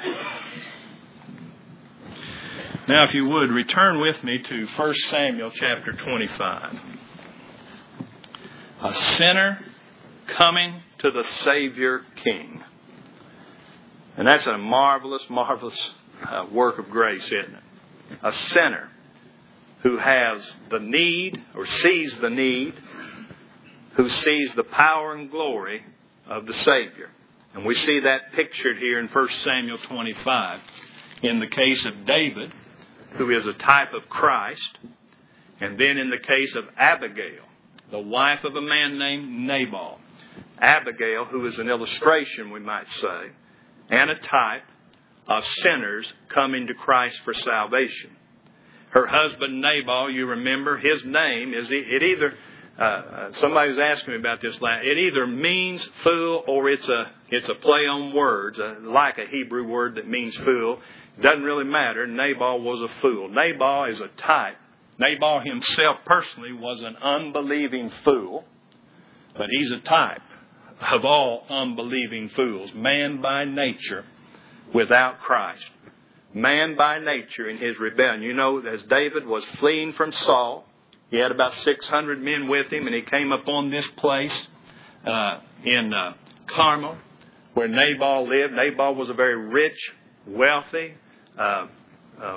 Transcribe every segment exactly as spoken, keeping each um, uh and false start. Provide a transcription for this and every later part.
Now, if you would, return with me to First Samuel chapter twenty-five. A sinner coming to the Savior King. And that's a marvelous, marvelous uh, work of grace, isn't it? A sinner who has the need, or sees the need, who sees the power and glory of the Savior. And we see that pictured here in First Samuel twenty-five in the case of David, who is a type of Christ, and then in the case of Abigail, the wife of a man named Nabal. Abigail, who is an illustration, we might say, and a type of sinners coming to Christ for salvation. Her husband Nabal, you remember, his name is, it either, uh, somebody was asking me about this last, it either means fool or it's a, it's a play on words, uh, like a Hebrew word that means fool. It doesn't really matter. Nabal was a fool. Nabal is a type. Nabal himself personally was an unbelieving fool, but he's a type of all unbelieving fools. Man by nature without Christ. Man by nature in his rebellion. You know, as David was fleeing from Saul, he had about six hundred men with him, and he came upon this place uh, in uh, Carmel where Nabal lived. Nabal was a very rich, wealthy, uh, uh,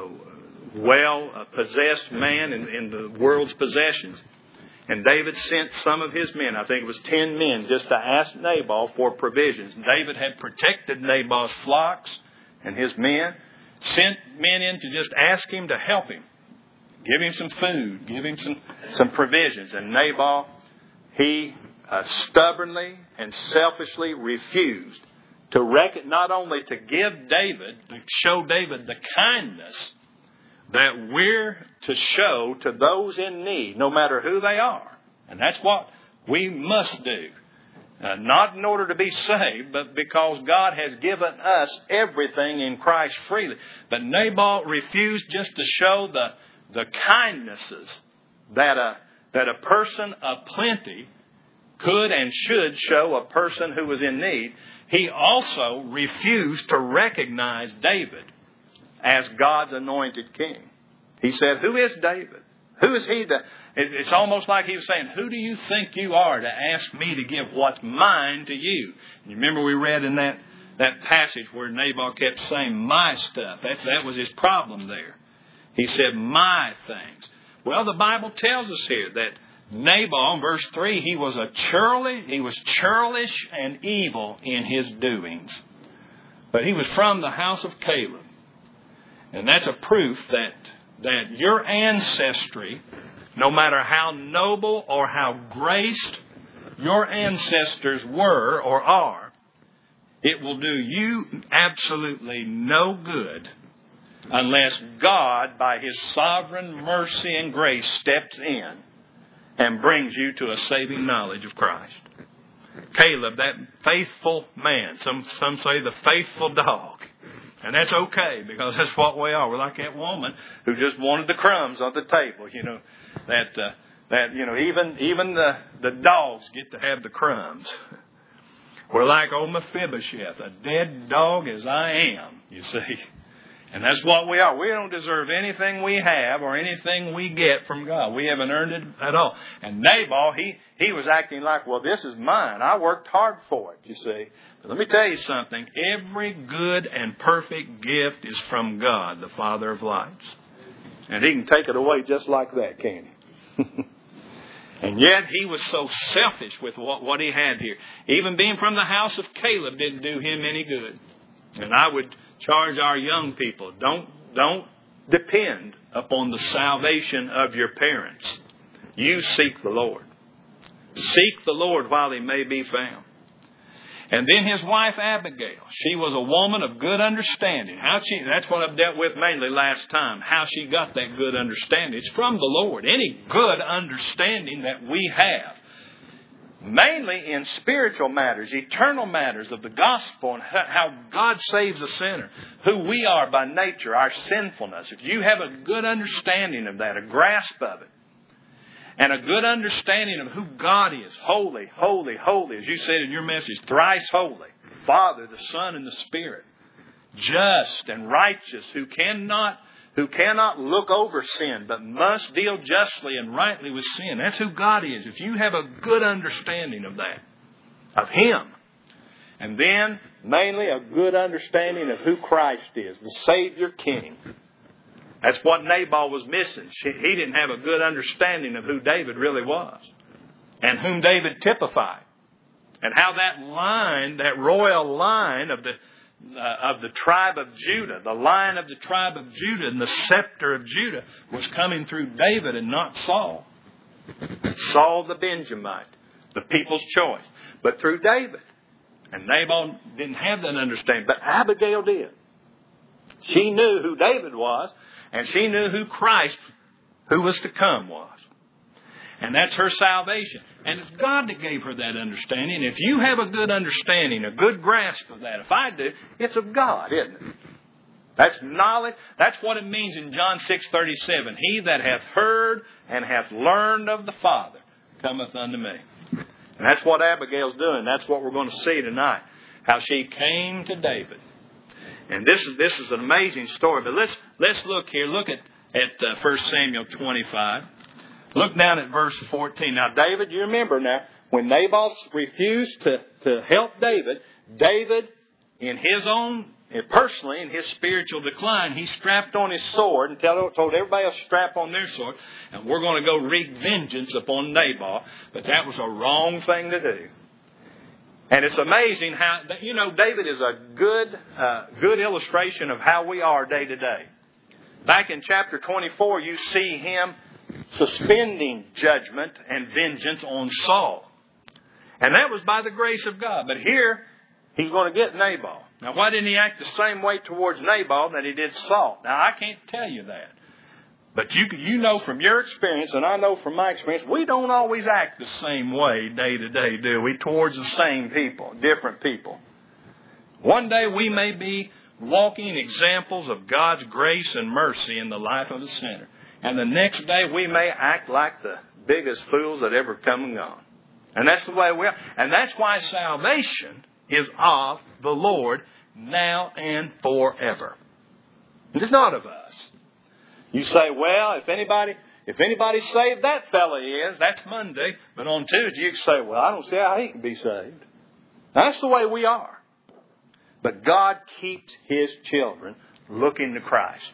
well-possessed man in, in the world's possessions. And David sent some of his men, I think it was ten men, just to ask Nabal for provisions. David had protected Nabal's flocks and his men, sent men in to just ask him to help him. Give him some food, give him some, some provisions. And Nabal, he uh, stubbornly and selfishly refused to reckon, not only to give David, to show David the kindness that we're to show to those in need, no matter who they are. And that's what we must do. Uh, not in order to be saved, but because God has given us everything in Christ freely. But Nabal refused just to show the, the kindnesses that a, that a person of plenty could and should show a person who was in need. He also refused to recognize David as God's anointed king. He said, who is David? Who is he? To, it's almost like he was saying, who do you think you are to ask me to give what's mine to you? You remember we read in that, that passage where Nabal kept saying my stuff. That's, that was his problem there. He said my things. Well, the Bible tells us here that Nabal, in verse three, he was a churlish, he was churlish and evil in his doings. But he was from the house of Caleb. And that's a proof that, that your ancestry, no matter how noble or how graced your ancestors were or are, it will do you absolutely no good unless God, by His sovereign mercy and grace, steps in and brings you to a saving knowledge of Christ. Caleb, that faithful man, some, some say the faithful dog. And that's okay, because that's what we are. We're like that woman who just wanted the crumbs on the table. You know, that, uh, that you know, even even the, the dogs get to have the crumbs. We're like old Mephibosheth, a dead dog as I am, you see. And that's what we are. We don't deserve anything we have or anything we get from God. We haven't earned it at all. And Nabal, he, he was acting like, well, this is mine. I worked hard for it, you see. But let me tell you something. Every good and perfect gift is from God, the Father of lights. And He can take it away just like that, can't He? And yet He was so selfish with what, what He had here. Even being from the house of Caleb didn't do him any good. And I would charge our young people, don't, don't depend upon the salvation of your parents. You seek the Lord. Seek the Lord while He may be found. And then his wife Abigail, she was a woman of good understanding. How she, that's what I've dealt with mainly last time, how she got that good understanding. It's from the Lord. Any good understanding that we have, mainly in spiritual matters, eternal matters of the gospel, and how God saves a sinner, who we are by nature, our sinfulness. If you have a good understanding of that, a grasp of it, and a good understanding of who God is, holy, holy, holy, as you said in your message, thrice holy, Father, the Son, and the Spirit. just and righteous, who cannot, who cannot look over sin, but must deal justly and rightly with sin. That's who God is. If you have a good understanding of that, of Him, and then mainly a good understanding of who Christ is, the Savior King. That's what Nabal was missing. He didn't have a good understanding of who David really was and whom David typified. And how that line, that royal line of the uh, of the tribe of Judah, the line of the tribe of Judah and the scepter of Judah was coming through David and not Saul. Saul the Benjamite, the people's choice, but through David. And Nabal didn't have that understanding, but Abigail did. She knew who David was, and she knew who Christ, who was to come, was. And that's her salvation. And it's God that gave her that understanding. If you have a good understanding, a good grasp of that, if I do, it's of God, isn't it? That's knowledge. That's what it means in John six thirty-seven. He that hath heard and hath learned of the Father cometh unto me. And that's what Abigail's doing. That's what we're going to see tonight. How she came to David. And this is this is an amazing story. But let's let's look here. Look at, at uh, First Samuel twenty-five. Look down at verse fourteen. Now, David, you remember now, when Nabal refused to, to help David, David, in his own, personally, in his spiritual decline, he strapped on his sword and told, told everybody else to strap on their sword, and we're going to go wreak vengeance upon Nabal. But that was a wrong thing to do. And it's amazing how, you know, David is a good, uh, good illustration of how we are day to day. Back in chapter twenty-four, you see him suspending judgment and vengeance on Saul. And that was by the grace of God. But here, he's going to get Nabal. Now, why didn't he act the same way towards Nabal that he did Saul? Now, I can't tell you that. But you you know from your experience, and I know from my experience, we don't always act the same way day to day, do we? Towards the same people, different people. One day we may be walking examples of God's grace and mercy in the life of the sinner. And the next day we may act like the biggest fools that ever come and gone. And that's the way we are. And that's why salvation is of the Lord now and forever. It's not of us. You say, well, if anybody if anybody's saved, that fella is. That's Monday. But on Tuesday you can say, well, I don't see how he can be saved. That's the way we are. But God keeps His children looking to Christ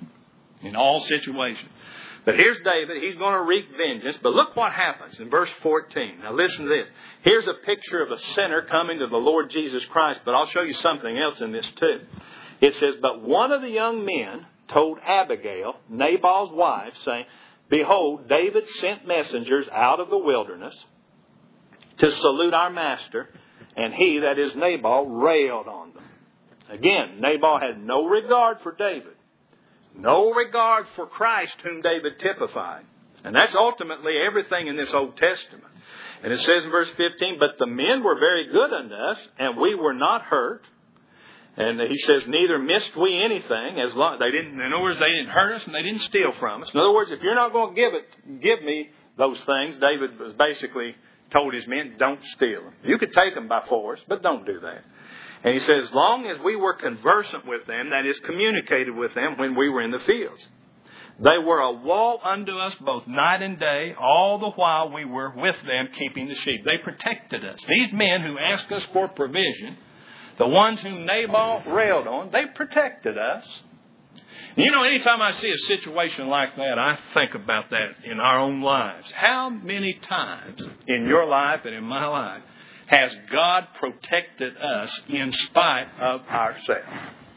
in all situations. But here's David. He's going to wreak vengeance. But look what happens in verse fourteen. Now listen to this. Here's a picture of a sinner coming to the Lord Jesus Christ. But I'll show you something else in this too. It says, but one of the young men told Abigail, Nabal's wife, saying, behold, David sent messengers out of the wilderness to salute our master. And he, that is Nabal, railed on them. Again, Nabal had no regard for David. No regard for Christ whom David typified. And that's ultimately everything in this Old Testament. And it says in verse fifteen, but the men were very good unto us, and we were not hurt. And he says, neither missed we anything. As long they didn't. In other words, they didn't hurt us and they didn't steal from us. In other words, if you're not going to give it, give me those things, David was basically told his men, don't steal them. You could take them by force, but don't do that. And he says, as long as we were conversant with them, that is, communicated with them when we were in the fields. They were a wall unto us both night and day, all the while we were with them keeping the sheep. They protected us. These men who asked us for provision, the ones whom Nabal railed on, they protected us. You know, anytime I see a situation like that, I think about that in our own lives. How many times in your life and in my life has God protected us in spite of ourselves?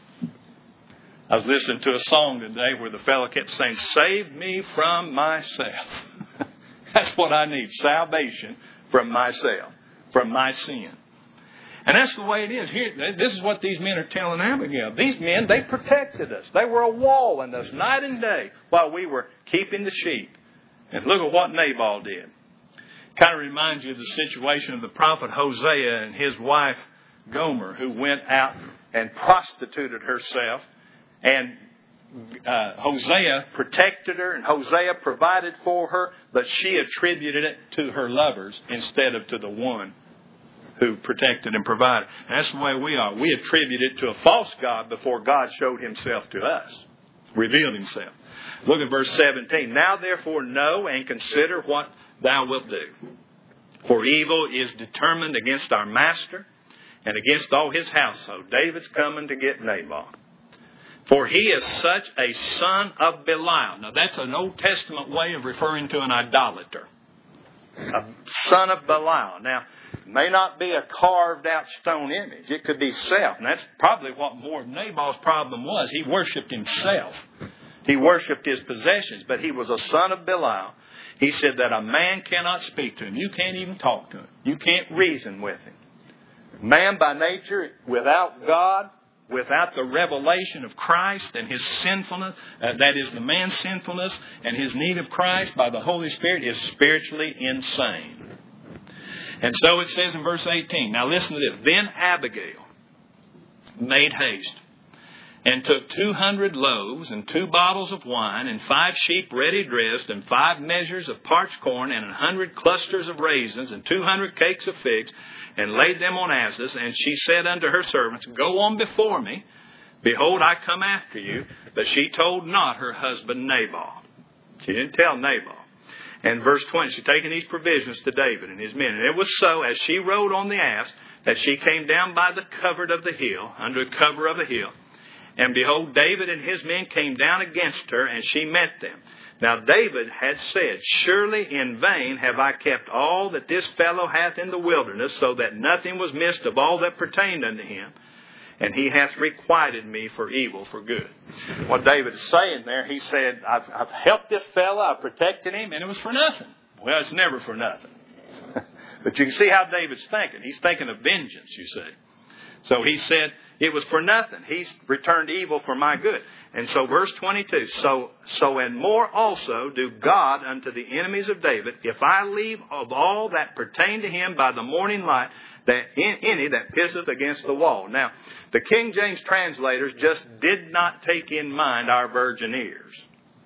I was listening to a song today where the fellow kept saying, save me from myself. That's what I need, salvation from myself, from my sin. And that's the way it is. Here, this is what these men are telling Abigail. These men, they protected us. They were a wall in us night and day while we were keeping the sheep. And look at what Nabal did. Kind of reminds you of the situation of the prophet Hosea and his wife Gomer, who went out and prostituted herself. And uh, Hosea protected her, and Hosea provided for her, but she attributed it to her lovers instead of to the one who protected and provided. And that's the way we are. We attribute it to a false God before God showed himself to us, revealed himself. Look at verse seventeen. Now therefore know and consider what thou wilt do. For evil is determined against our master and against all his household. David's coming to get Naboth. For he is such a son of Belial. Now that's an Old Testament way of referring to an idolater. A son of Belial. Now, it may not be a carved out stone image. It could be self. And that's probably what more of Naboth's problem was. He worshipped himself. He worshipped his possessions. But he was a son of Belial. He said that a man cannot speak to him. You can't even talk to him. You can't reason with him. Man by nature, without God, without the revelation of Christ and his sinfulness, uh, that is the man's sinfulness and his need of Christ by the Holy Spirit, is spiritually insane. And so it says in verse eighteen, now listen to this. Then Abigail made haste and took two hundred loaves and two bottles of wine and five sheep ready dressed and five measures of parched corn and a hundred clusters of raisins and two hundred cakes of figs and laid them on asses. And she said unto her servants, go on before me. Behold, I come after you. But she told not her husband Naboth. She didn't tell Naboth. And verse twenty, she's taking these provisions to David and his men. And it was so, as she rode on the ass, that she came down by the covert of the hill, under the cover of the hill. And behold, David and his men came down against her, and she met them. Now David had said, surely in vain have I kept all that this fellow hath in the wilderness, so that nothing was missed of all that pertained unto him. And he hath requited me for evil for good. What David is saying there, he said, I've, I've helped this fellow, I've protected him, and it was for nothing. Well, it's never for nothing. But you can see how David's thinking. He's thinking of vengeance, you see. So he said, it was for nothing. He's returned evil for my good. And so verse twenty-two, so so and more also do God unto the enemies of David, if I leave of all that pertain to him by the morning light, that in any that pisseth against the wall. Now, the King James translators just did not take in mind our virgin ears.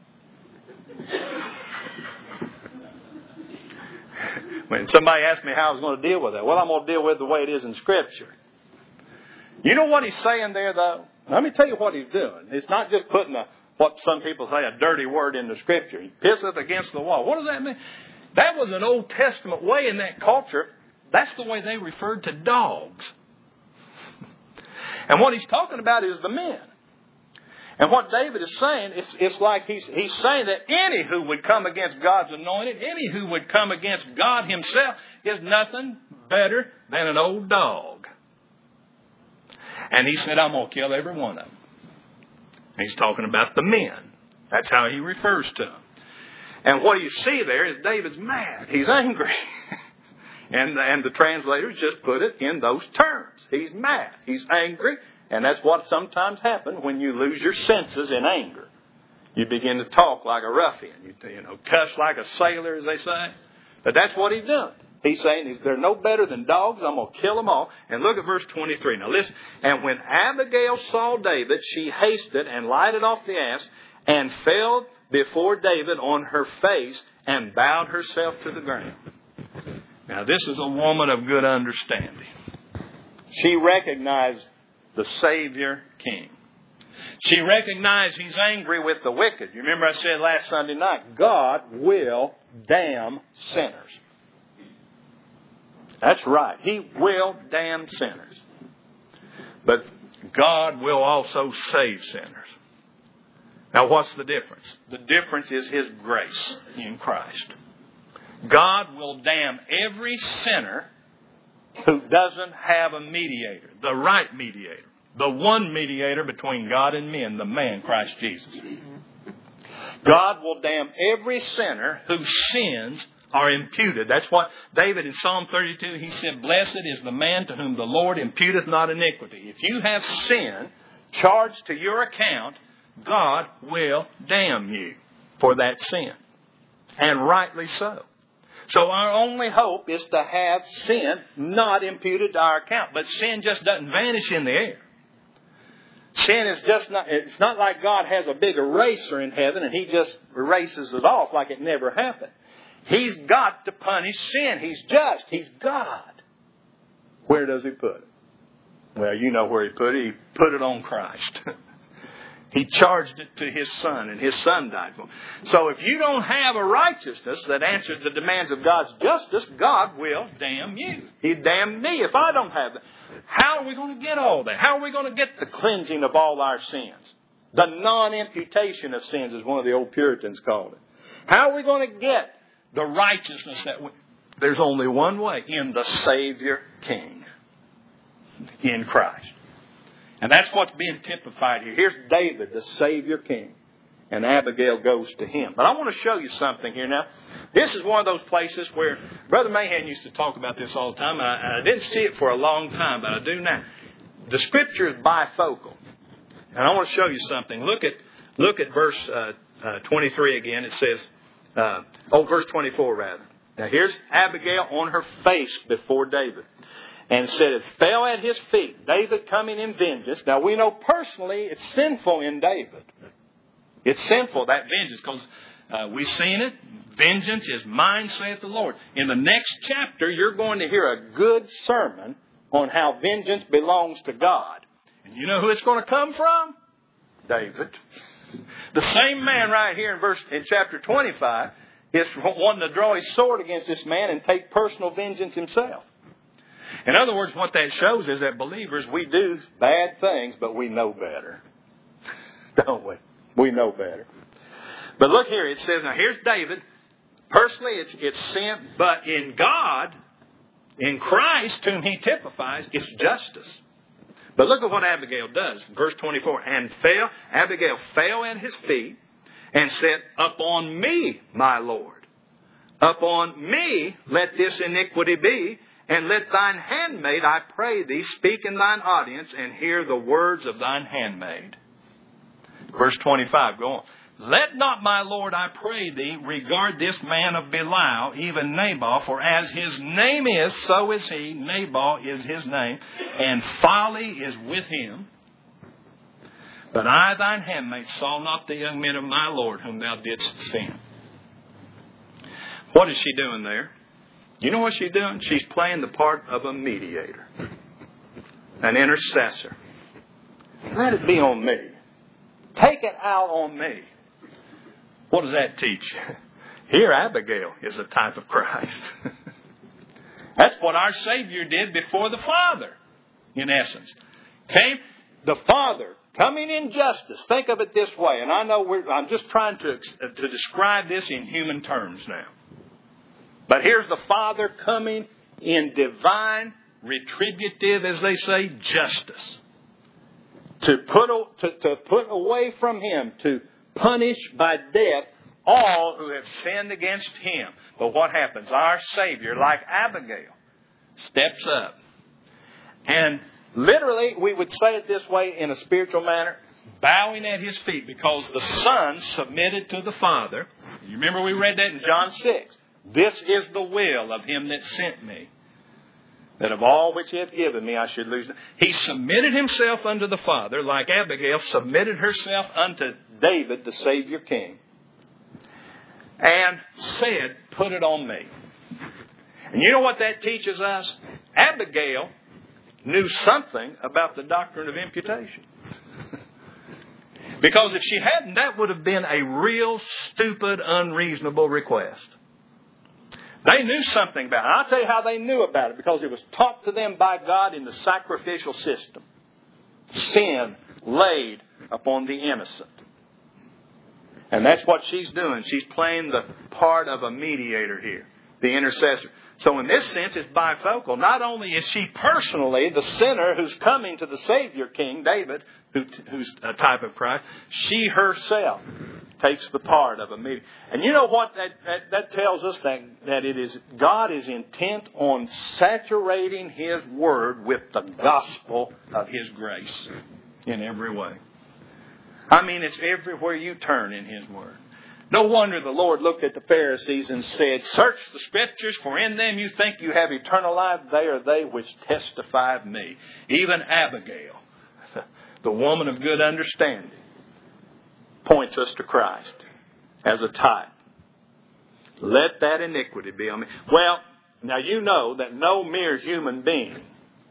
When somebody asked me how I was going to deal with that, well, I'm going to deal with it the way it is in Scripture. You know what he's saying there, though? Let me tell you what he's doing. It's not just putting a, what some people say, a dirty word in the Scripture. He pisseth against the wall. What does that mean? That was an Old Testament way in that culture. That's the way they referred to dogs. And what he's talking about is the men. And what David is saying, it's, it's like he's, he's saying that any who would come against God's anointed, any who would come against God himself, is nothing better than an old dog. And he said, I'm going to kill every one of them. And he's talking about the men. That's how he refers to them. And what you see there is David's mad. He's angry. and, and the translators just put it in those terms. He's mad. He's angry. And that's what sometimes happens when you lose your senses in anger. You begin to talk like a ruffian. You, you know, cuss like a sailor, as they say. But that's what he's doing. He's saying they're no better than dogs. I'm going to kill them all. And look at verse twenty-three. Now listen. And when Abigail saw David, she hasted and lighted off the ass and fell before David on her face and bowed herself to the ground. Now this is a woman of good understanding. She recognized the Savior King. She recognized he's angry with the wicked. You remember I said last Sunday night, God will damn sinners. That's right. He will damn sinners. But God will also save sinners. Now what's the difference? The difference is His grace in Christ. God will damn every sinner who doesn't have a mediator, the right mediator, the one mediator between God and men, the man Christ Jesus. God will damn every sinner whose sins are imputed. That's what David in Psalm thirty-two, he said, blessed is the man to whom the Lord imputeth not iniquity. If you have sin charged to your account, God will damn you for that sin. And rightly so. So our only hope is to have sin not imputed to our account. But sin just doesn't vanish in the air. Sin is just not, it's not like God has a big eraser in heaven and He just erases it off like it never happened. He's got to punish sin. He's just. He's God. Where does he put it? Well, you know where he put it. He put it on Christ. He charged it to His Son, and His Son died for it. So if you don't have a righteousness that answers the demands of God's justice, God will damn you. He'd damn me if I don't have that. How are we going to get all that? How are we going to get the cleansing of all our sins? The non-imputation of sins is one of the old Puritans called it. How are we going to get the righteousness that we... There's only one way, in the Savior King, in Christ. And that's what's being typified here. Here's David, the Savior King. And Abigail goes to him. But I want to show you something here now. This is one of those places where Brother Mahan used to talk about this all the time. I, I didn't see it for a long time, but I do now. The Scripture is bifocal. And I want to show you something. Look at look at verse uh, uh, twenty-three again. It says, uh, oh, verse twenty-four rather. Now here's Abigail on her face before David. And said it fell at his feet. David coming in vengeance. Now we know personally it's sinful in David. It's sinful, that vengeance, because uh, we've seen it. Vengeance is mine, saith the Lord. In the next chapter, you're going to hear a good sermon on how vengeance belongs to God. And you know who it's going to come from? David. The same man right here in verse in chapter twenty-five is wanting to draw his sword against this man and take personal vengeance himself. In other words, what that shows is that believers, we do bad things, but we know better. Don't we? We know better. But look here, it says, now here's David. Personally, it's, it's sin, but in God, in Christ, whom He typifies, it's justice. But look at what Abigail does. Verse twenty-four, and fell, Abigail fell at his feet and said, upon me, my Lord, upon me let this iniquity be, and let thine handmaid, I pray thee, speak in thine audience, and hear the words of thine handmaid. Verse twenty-five, go on. Let not my Lord, I pray thee, regard this man of Belial, even Nabal, for as his name is, so is he. Nabal is his name, and folly is with him. But I, thine handmaid, saw not the young men of my Lord, whom thou didst send. What is she doing there? You know what she's doing? She's playing the part of a mediator, an intercessor. Let it be on me. Take it out on me. What does that teach? Here, Abigail is a type of Christ. That's what our Savior did before the Father, in essence. Came the Father coming in justice. Think of it this way, and I know we're, I'm just trying to, to describe this in human terms now. But here's the Father coming in divine, retributive, as they say, justice. To put, to, to put away from Him, to punish by death all who have sinned against Him. But what happens? Our Savior, like Abigail, steps up. And literally, we would say it this way in a spiritual manner, bowing at His feet, because the Son submitted to the Father. You remember we read that in John six. This is the will of Him that sent me, that of all which He hath given me I should lose none. He submitted Himself unto the Father, like Abigail submitted herself unto David, the Savior King, and said, put it on me. And you know what that teaches us? Abigail knew something about the doctrine of imputation. Because if she hadn't, that would have been a real stupid, unreasonable request. They knew something about it. I'll tell you how they knew about it. Because it was taught to them by God in the sacrificial system. Sin laid upon the innocent. And that's what she's doing. She's playing the part of a mediator here. The intercessor. So in this sense, it's bifocal. Not only is she personally the sinner who's coming to the Savior King, David, who, who's a type of Christ, she herself takes the part of a mediator. And you know what that, that, that tells us? That, that it is God is intent on saturating His Word with the gospel of His grace in every way. I mean, it's everywhere you turn in His Word. No wonder the Lord looked at the Pharisees and said, search the Scriptures, for in them you think you have eternal life. They are they which testify of me. Even Abigail, the woman of good understanding, points us to Christ as a type. Let that iniquity be on me. Well, now you know that no mere human being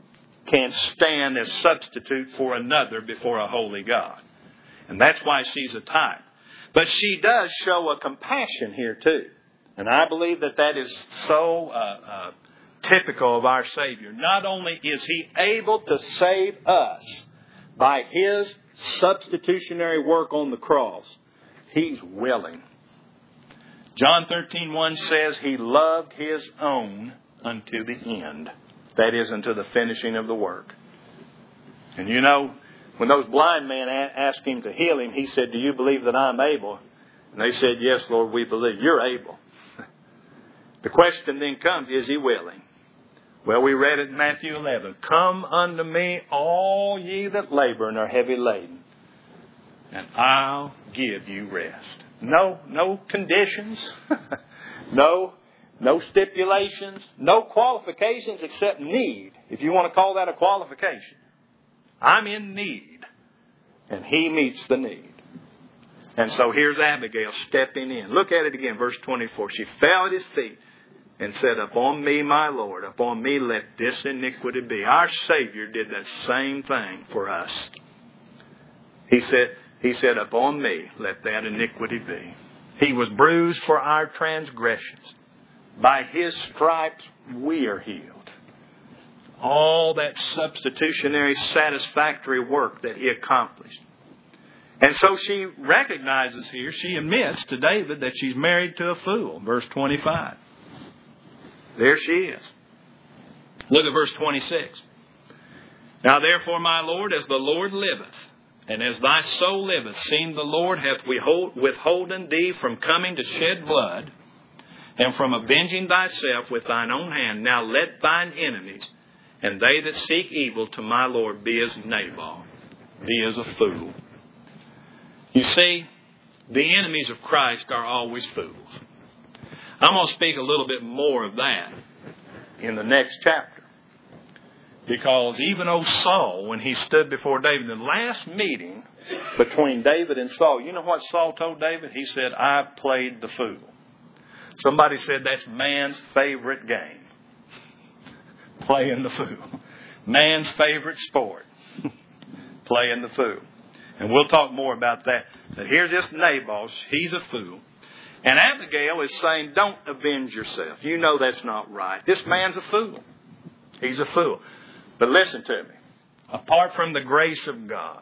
can stand as substitute for another before a holy God. And that's why she's a type. But she does show a compassion here too. And I believe that that is so uh, uh, typical of our Savior. Not only is He able to save us by His substitutionary work on the cross, He's willing. John thirteen one says He loved His own unto the end. That is, unto the finishing of the work. And you know, when those blind men asked Him to heal him, He said, do you believe that I'm able? And they said, yes, Lord, we believe. You're able. The question then comes, is He willing? Well, we read it in Matthew eleven. Come unto me, all ye that labor and are heavy laden, and I'll give you rest. No, no conditions. no, no stipulations. No qualifications except need. If you want to call that a qualification. I'm in need. And He meets the need. And so here's Abigail stepping in. Look at it again, verse twenty-four. She fell at His feet and said, upon me, my Lord, upon me let this iniquity be. Our Savior did that same thing for us. He said, He said, upon me let that iniquity be. He was bruised for our transgressions. By His stripes we are healed. All that substitutionary satisfactory work that He accomplished. And so she recognizes here, she admits to David that she's married to a fool. Verse twenty-five. There she is. Look at verse twenty-six. Now therefore, my Lord, as the Lord liveth, and as thy soul liveth, seeing the Lord hath withholden thee from coming to shed blood, and from avenging thyself with thine own hand, now let thine enemies, and they that seek evil to my Lord, be as Nabal, be as a fool. You see, the enemies of Christ are always fools. I'm going to speak a little bit more of that in the next chapter. Because even old Saul, when he stood before David, in the last meeting between David and Saul, you know what Saul told David? He said, I played the fool. Somebody said that's man's favorite game. Playing the fool. Man's favorite sport. Playing the fool. And we'll talk more about that. But here's this Nabal. He's a fool. And Abigail is saying, don't avenge yourself. You know that's not right. This man's a fool. He's a fool. But listen to me. Apart from the grace of God,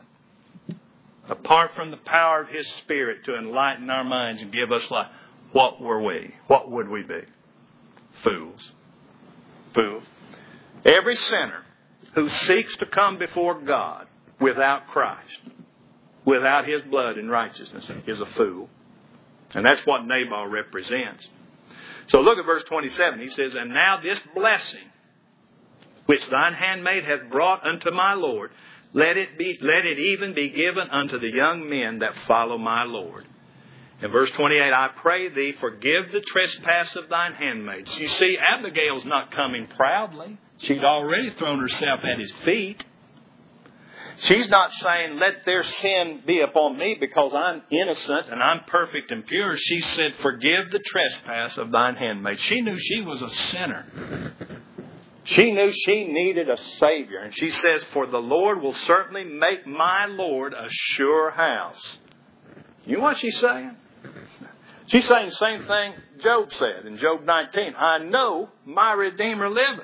apart from the power of His Spirit to enlighten our minds and give us life, what were we? What would we be? Fools. Fools. Every sinner who seeks to come before God without Christ, without His blood and righteousness, is a fool. And that's what Nabal represents. So look at verse twenty-seven. He says, and now this blessing, which thine handmaid hath brought unto my Lord, let it be, let it even be given unto the young men that follow my Lord. In verse twenty-eight, I pray thee, forgive the trespass of thine handmaids. You see, Abigail's not coming proudly. She'd already thrown herself at His feet. She's not saying, let their sin be upon me because I'm innocent and I'm perfect and pure. She said, forgive the trespass of thine handmaid. She knew she was a sinner. She knew she needed a Savior. And she says, for the Lord will certainly make my Lord a sure house. You know what she's saying? She's saying the same thing Job said in Job nineteen. I know my Redeemer liveth.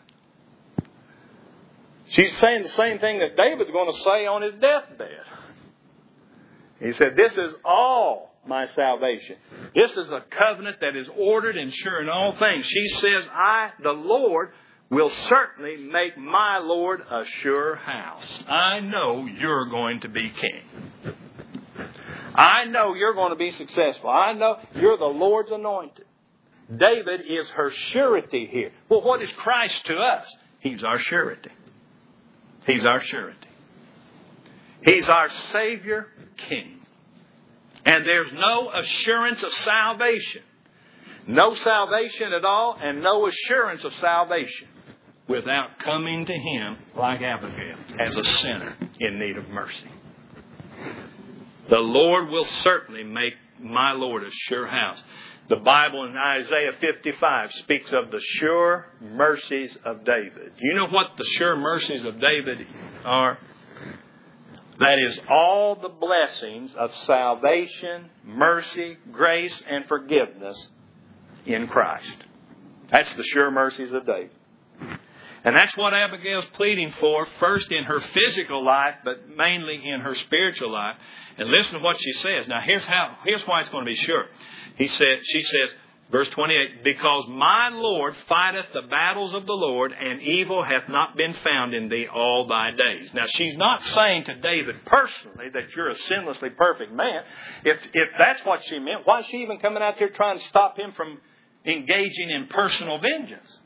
She's saying the same thing that David's going to say on his deathbed. He said, this is all my salvation. This is a covenant that is ordered and sure in all things. She says, I, the Lord, will certainly make my Lord a sure house. I know you're going to be king. I know you're going to be successful. I know you're the Lord's anointed. David is her surety here. Well, what is Christ to us? He's our surety. He's our surety. He's our Savior King. And there's no assurance of salvation. No salvation at all and no assurance of salvation without coming to Him like Abigail as a sinner in need of mercy. The Lord will certainly make my Lord a sure house. The Bible in Isaiah fifty-five speaks of the sure mercies of David. You know what the sure mercies of David are? That is all the blessings of salvation, mercy, grace, and forgiveness in Christ. That's the sure mercies of David. And that's what Abigail's pleading for, first in her physical life, but mainly in her spiritual life. And listen to what she says. Now, here's how. Here's why it's going to be sure. He said, she says, verse twenty-eight, because my Lord fighteth the battles of the Lord, and evil hath not been found in thee all thy days. Now, she's not saying to David personally that you're a sinlessly perfect man. If if that's what she meant, why is she even coming out there trying to stop him from engaging in personal vengeance?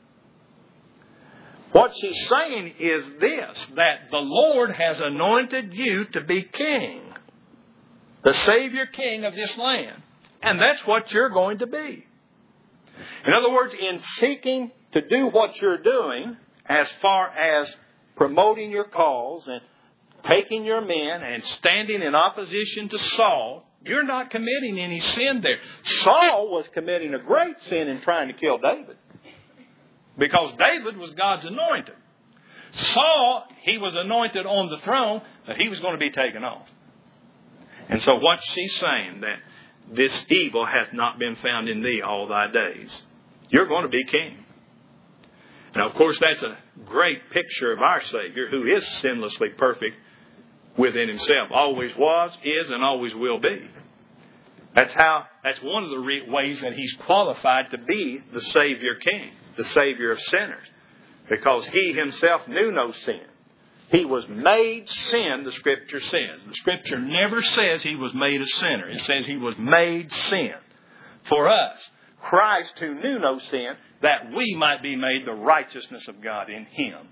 What she's saying is this, that the Lord has anointed you to be king, the Savior King of this land. And that's what you're going to be. In other words, in seeking to do what you're doing, as far as promoting your cause and taking your men and standing in opposition to Saul, you're not committing any sin there. Saul was committing a great sin in trying to kill David, because David was God's anointed. Saul, he was anointed on the throne, but he was going to be taken off. And so what she's saying, that this evil hath not been found in thee all thy days. You're going to be king. Now, of course, that's a great picture of our Savior, who is sinlessly perfect within himself. Always was, is, and always will be. That's how. That's one of the re- ways that he's qualified to be the Savior King, the Savior of sinners, because he himself knew no sin. He was made sin, the Scripture says. The Scripture never says he was made a sinner. It says he was made sin for us. Christ, who knew no sin, that we might be made the righteousness of God in him.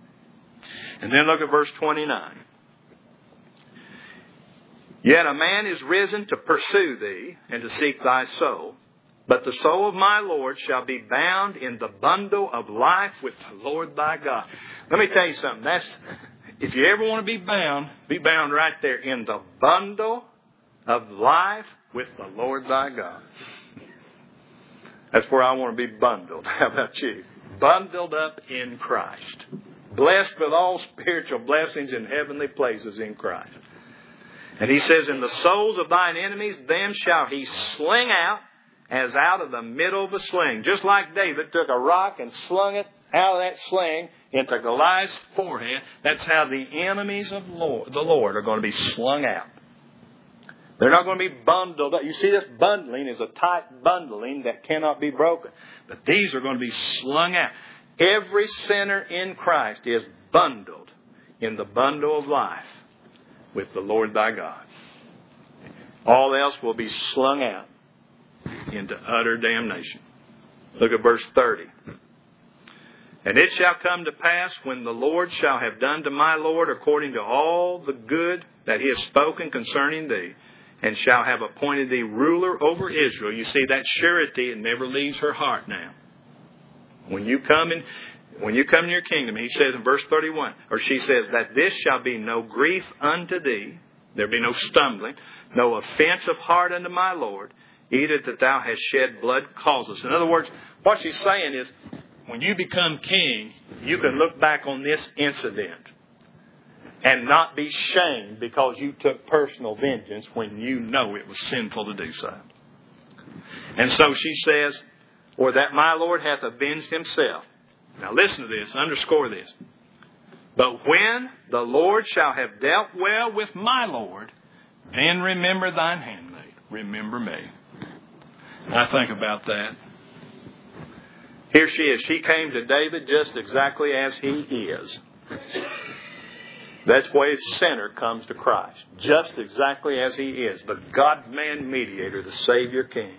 And then look at verse twenty-nine. Yet a man is risen to pursue thee and to seek thy soul. But the soul of my Lord shall be bound in the bundle of life with the Lord thy God. Let me tell you something. That's, if you ever want to be bound, be bound right there in the bundle of life with the Lord thy God. That's where I want to be bundled. How about you? Bundled up in Christ. Blessed with all spiritual blessings in heavenly places in Christ. And he says, in the souls of thine enemies, them shall he sling out as out of the middle of a sling. Just like David took a rock and slung it out of that sling into Goliath's forehead. That's how the enemies of Lord, the Lord are going to be slung out. They're not going to be bundled up. You see, this bundling is a tight bundling that cannot be broken. But these are going to be slung out. Every sinner in Christ is bundled in the bundle of life with the Lord thy God. All else will be slung out into utter damnation. Look at verse thirty. And it shall come to pass, when the Lord shall have done to my Lord according to all the good that he has spoken concerning thee, and shall have appointed thee ruler over Israel. You see, that surety, it never leaves her heart now. When you come in, when you come in your kingdom, he says in verse thirty-one, or she says, that this shall be no grief unto thee, there be no stumbling, no offense of heart unto my Lord, either that thou hast shed blood causeless. In other words, what she's saying is, when you become king, you can look back on this incident and not be shamed because you took personal vengeance when you know it was sinful to do so. And so she says, or that my Lord hath avenged himself. Now listen to this, underscore this. But when the Lord shall have dealt well with my Lord, then remember thine handmaid. Remember me. I think about that. Here she is. She came to David just exactly as he is. That's why a sinner comes to Christ. Just exactly as he is. The God-man mediator, the Savior King.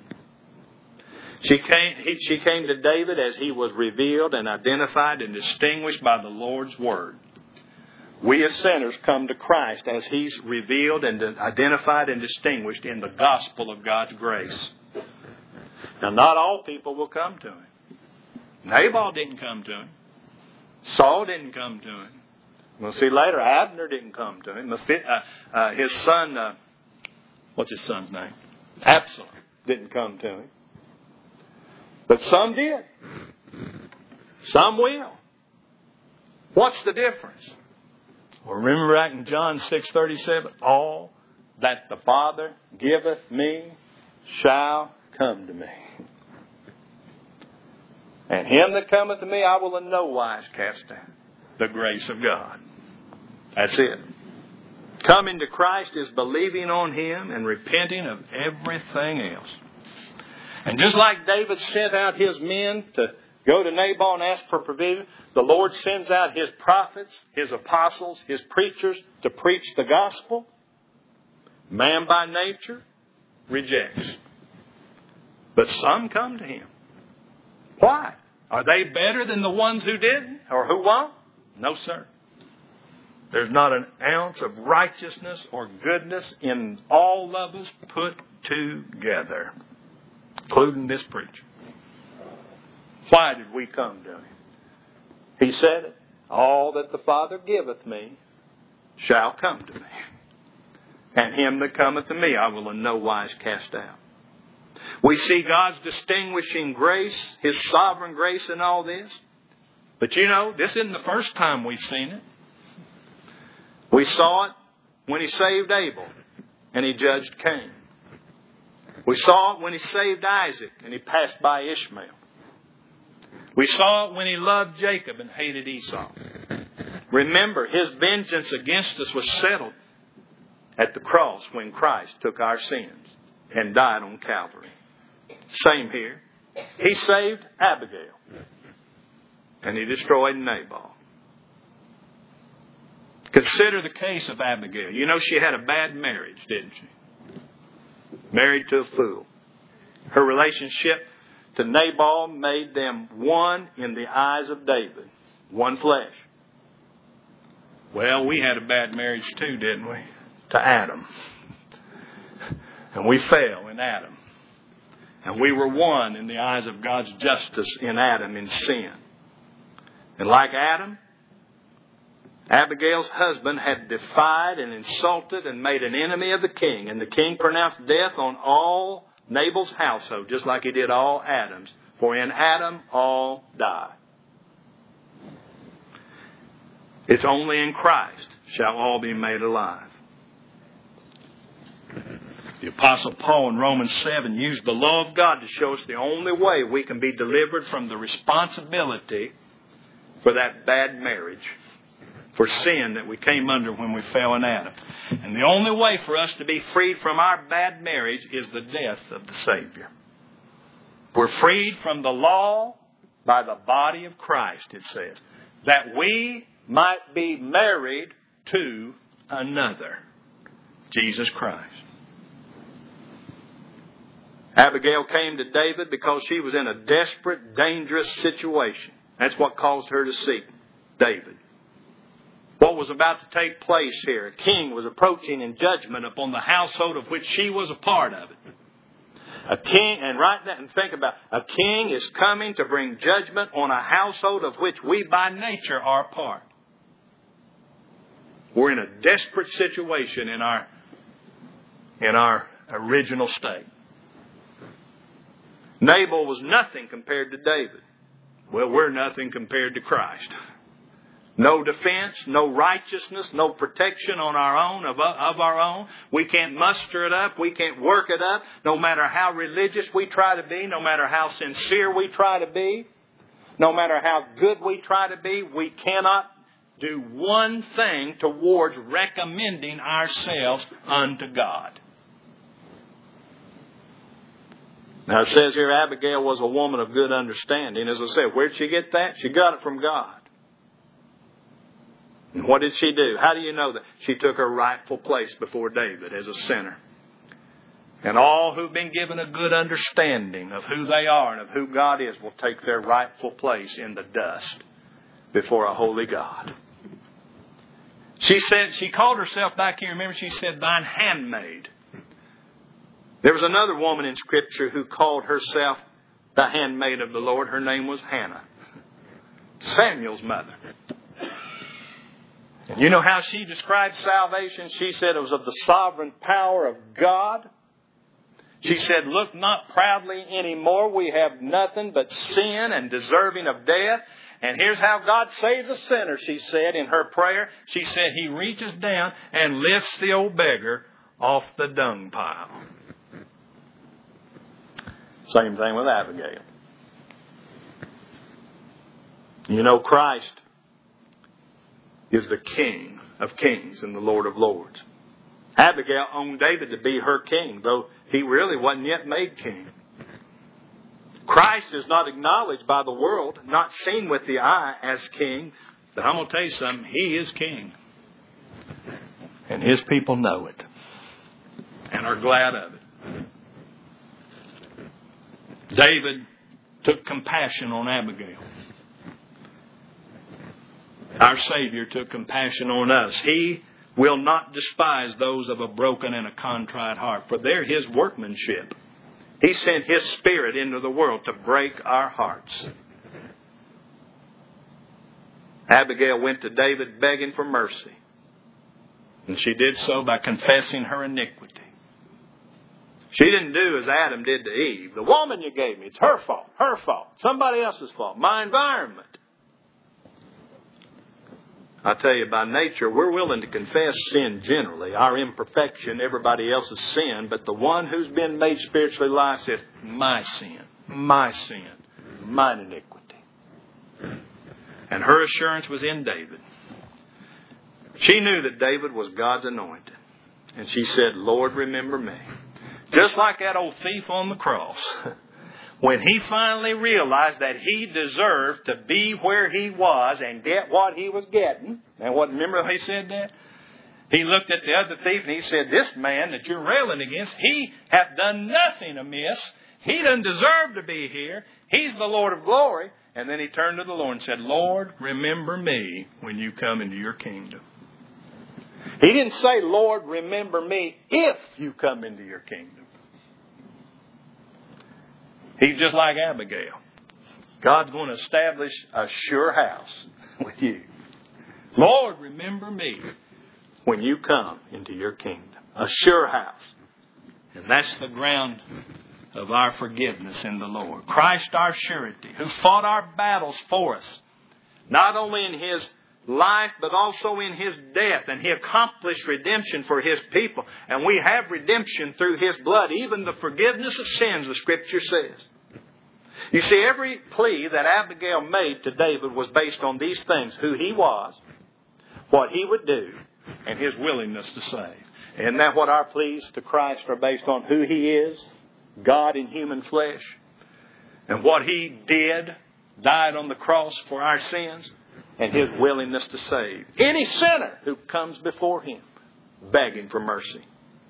She came, he, she came to David as he was revealed and identified and distinguished by the Lord's Word. We as sinners come to Christ as he's revealed and identified and distinguished in the gospel of God's grace. Now, not all people will come to him. Nabal didn't come to him. Saul didn't come to him. We'll see later, Abner didn't come to him. Uh, uh, his son, uh, what's his son's name? Absalom didn't come to him. But some did. Some will. What's the difference? Well, remember back in John six thirty-seven, all that the Father giveth me shall come to me. And him that cometh to me I will in no wise cast down. The grace of God. That's it. Coming to Christ is believing on Him and repenting of everything else. And just like David sent out his men to go to Nabal and ask for provision, the Lord sends out His prophets, His apostles, His preachers to preach the gospel. Man by nature rejects. But some come to Him. Why? Are they better than the ones who didn't or who won't? No, sir. There's not an ounce of righteousness or goodness in all of us put together, including this preacher. Why did we come to Him? He said it. All that the Father giveth me shall come to me. And him that cometh to me I will in no wise cast out. We see God's distinguishing grace, His sovereign grace in all this. But you know, this isn't the first time we've seen it. We saw it when He saved Abel and He judged Cain. We saw it when He saved Isaac and He passed by Ishmael. We saw it when He loved Jacob and hated Esau. Remember, His vengeance against us was settled at the cross when Christ took our sins and died on Calvary. Same here. He saved Abigail and He destroyed Nabal. Consider the case of Abigail. You know, she had a bad marriage, didn't she? Married to a fool. Her relationship to Nabal made them one in the eyes of David. One flesh. Well, we had a bad marriage too, didn't we? To Adam. And we fell in Adam. And we were one in the eyes of God's justice in Adam in sin. And like Adam, Abigail's husband had defied and insulted and made an enemy of the king. And the king pronounced death on all Nabal's household, just like he did all Adam's. For in Adam all die. It's only in Christ shall all be made alive. The Apostle Paul in Romans seven used the law of God to show us the only way we can be delivered from the responsibility for that bad marriage, for sin that we came under when we fell in Adam. And the only way for us to be freed from our bad marriage is the death of the Savior. We're freed from the law by the body of Christ, it says, that we might be married to another, Jesus Christ. Abigail came to David because she was in a desperate, dangerous situation. That's what caused her to seek David. What was about to take place here? A king was approaching in judgment upon the household of which she was a part of it. A king, and right now, and think about it, a king is coming to bring judgment on a household of which we by nature are a part. We're in a desperate situation in our, in our original state. Nabal was nothing compared to David. Well, we're nothing compared to Christ. No defense, no righteousness, no protection on our own, of, of our own. We can't muster it up. We can't work it up. No matter how religious we try to be, no matter how sincere we try to be, no matter how good we try to be, we cannot do one thing towards recommending ourselves unto God. Now it says here Abigail was a woman of good understanding. As I said, where'd she get that? She got it from God. And what did she do? How do you know that? She took her rightful place before David as a sinner. And all who've been given a good understanding of who they are and of who God is will take their rightful place in the dust before a holy God. She said, she called herself back here, remember she said, thine handmaid. There was another woman in Scripture who called herself the handmaid of the Lord. Her name was Hannah, Samuel's mother. And you know how she described salvation? She said it was of the sovereign power of God. She said, look not proudly anymore. We have nothing but sin and deserving of death. And here's how God saves a sinner, she said in her prayer. She said, He reaches down and lifts the old beggar off the dung pile. Same thing with Abigail. You know, Christ is the King of kings and the Lord of lords. Abigail owned David to be her king, though he really wasn't yet made king. Christ is not acknowledged by the world, not seen with the eye as king. But I'm going to tell you something. He is king. And His people know it. And are glad of it. David took compassion on Abigail. Our Savior took compassion on us. He will not despise those of a broken and a contrite heart, for they're His workmanship. He sent His Spirit into the world to break our hearts. Abigail went to David begging for mercy. And she did so by confessing her iniquity. She didn't do as Adam did to Eve. The woman you gave me, it's her fault, her fault, somebody else's fault, my environment. I tell you, by nature, we're willing to confess sin generally, our imperfection, everybody else's sin. But the one who's been made spiritually alive says, my sin, my sin, mine iniquity. And her assurance was in David. She knew that David was God's anointed. And she said, Lord, remember me. Just like that old thief on the cross. When he finally realized that he deserved to be where he was and get what he was getting. And what, remember he said that? He looked at the other thief and he said, this man that you're railing against, he hath done nothing amiss. He doesn't deserve to be here. He's the Lord of glory. And then he turned to the Lord and said, Lord, remember me when you come into your kingdom. He didn't say, Lord, remember me if you come into your kingdom. He's just like Abigail. God's going to establish a sure house with you. Lord, remember me when you come into your kingdom. A sure house. And that's the ground of our forgiveness in the Lord. Christ our surety, who fought our battles for us. Not only in His life, but also in His death. And He accomplished redemption for His people. And we have redemption through His blood. Even the forgiveness of sins, the Scripture says. You see, every plea that Abigail made to David was based on these things. Who he was, what he would do, and his willingness to save. Isn't that what our pleas to Christ are based on? Who He is, God in human flesh, and what He did, died on the cross for our sins, and His willingness to save any sinner who comes before Him, begging for mercy.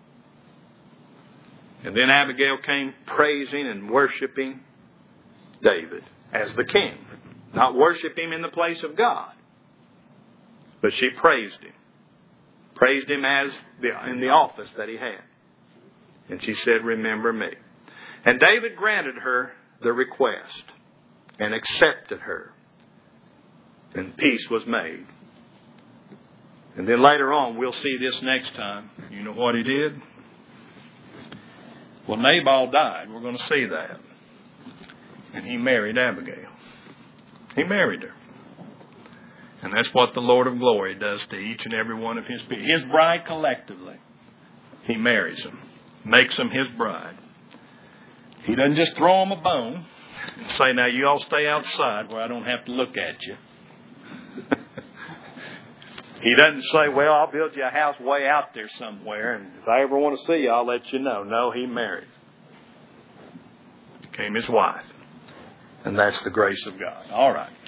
And then Abigail came praising and worshiping David as the king. Not worship him in the place of God, but she praised him. Praised him as the, in the office that he had. And she said, remember me. And David granted her the request and accepted her. And peace was made. And then later on, we'll see this next time. You know what he did? Well, Nabal died. We're going to see that. And he married Abigail. He married her. And that's what the Lord of glory does to each and every one of His people. His bride collectively. He marries them. Makes them His bride. He doesn't just throw them a bone and say, now you all stay outside where I don't have to look at you. He doesn't say, well, I'll build you a house way out there somewhere, and if I ever want to see you, I'll let you know. No, He married. Became His wife. And that's the grace of God. All right.